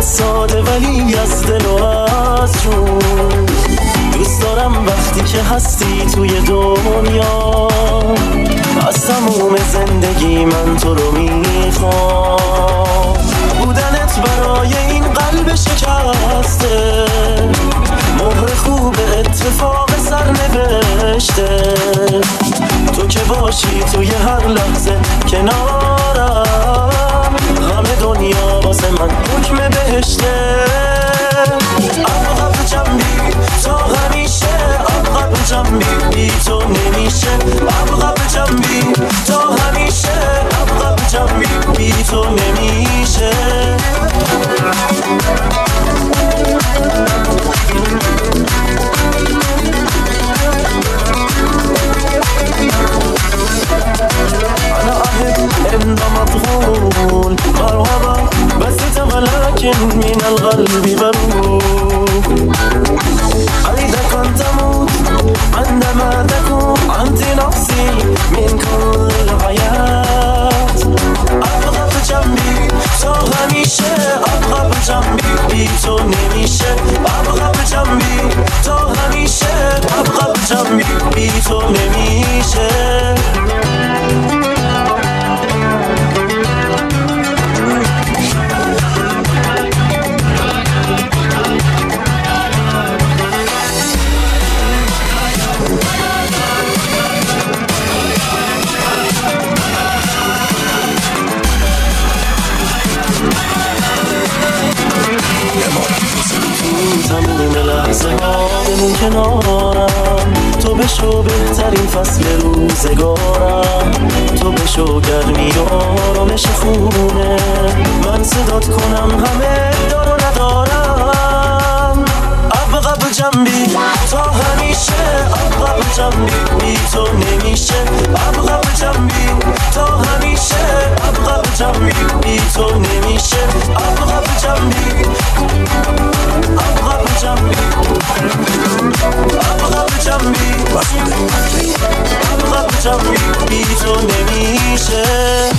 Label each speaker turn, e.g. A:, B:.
A: ساده ولی از دل و از جون. دوست دارم وقتی که هستی توی دنیا، از تموم زندگی من تو رو میخوام. بودنت برای این قلب شکسته مهر خوب اتفاق سرنوشته. تو که باشی توی هر لحظه کنارم، همه دنیا واسه من حکم بهشته. عقب جنبی تا همیشه، عقب جنبی بی تو نمیشه. عقب جنبی تا همیشه، عقب جنبی بی تو نمیشه. أنا أحب إن مطغول مرحبا بس ولكن من القلب بروح. أريدك أن تموت عندما تكون أنت نفسي من كل الحياة. أبغى جنبي تا همیشه، أبغى جنبي بی تو نمیشه. أبغى جنبی تا همیشه، أبغى جنبی بی تو نمیشه. تموم لحظه ها بمون کنارم، تو بشو بهترین فصل روزگارم. تو بشو گرمی و آرامش خونه، من صدات کنم همه دار و ندارم. عقب جنبی تا همیشه، عقب جنبی بی تو نمیشه. عقب جنبی تا همیشه، عقب جنبی بی تو نمیشه. عقب جنبی، عقب جنبی، عقب جنبی، عقب جنبی بی تو نمیشه.